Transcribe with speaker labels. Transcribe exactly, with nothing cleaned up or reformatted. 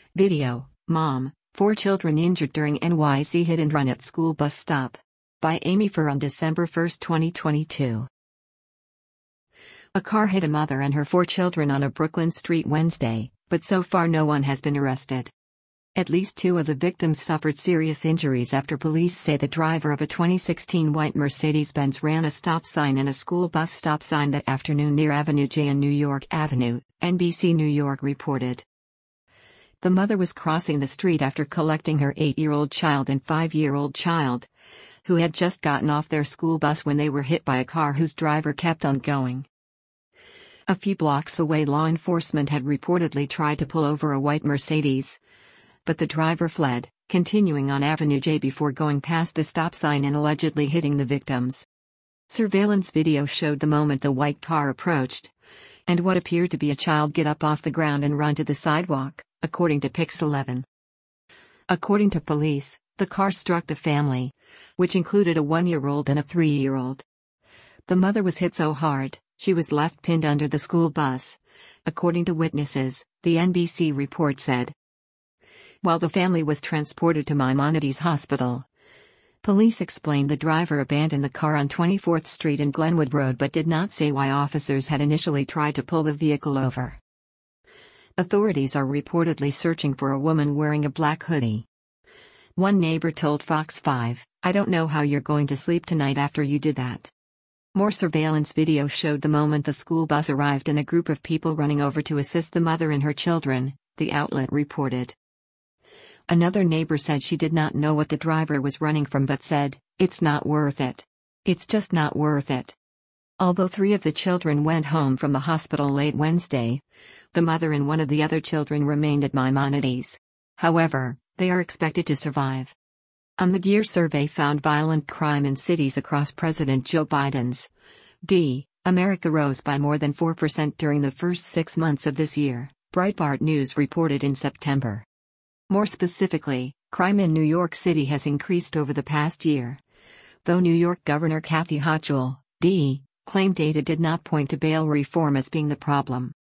Speaker 1: Video, Mom, four children injured during N Y C hit and run at school bus stop. By Amy Fur on December first, twenty twenty-two. A car hit a mother and her four children on a Brooklyn street Wednesday, but so far no one has been arrested. At least two of the victims suffered serious injuries after police say the driver of a twenty sixteen white Mercedes-Benz ran a stop sign and a school bus stop sign that afternoon near Avenue J and New York Avenue, N B C New York reported. The mother was crossing the street after collecting her eight-year-old child and five-year-old child, who had just gotten off their school bus when they were hit by a car whose driver kept on going. A few blocks away, law enforcement had reportedly tried to pull over a white Mercedes, but the driver fled, continuing on Avenue J before going past the stop sign and allegedly hitting the victims. Surveillance video showed the moment the white car approached, and what appeared to be a child get up off the ground and run to the sidewalk, according to Pix eleven. According to police, the car struck the family, which included a one-year-old and a three-year-old. The mother was hit so hard, she was left pinned under the school bus, according to witnesses, the N B C report said. While the family was transported to Maimonides Hospital, police explained the driver abandoned the car on twenty-fourth Street and Glenwood Road but did not say why officers had initially tried to pull the vehicle over. Authorities are reportedly searching for a woman wearing a black hoodie. One neighbor told Fox five, "I don't know how you're going to sleep tonight after you did that." More surveillance video showed the moment the school bus arrived and a group of people running over to assist the mother and her children, the outlet reported. Another neighbor said she did not know what the driver was running from but said, "It's not worth it. It's just not worth it." Although three of the children went home from the hospital late Wednesday, the mother and one of the other children remained at Maimonides. However, they are expected to survive. A mid-year survey found violent crime in cities across President Joe Biden's D. America rose by more than four percent during the first six months of this year, Breitbart News reported in September. More specifically, crime in New York City has increased over the past year, though New York Governor Kathy Hochul, D. claimed data did not point to bail reform as being the problem.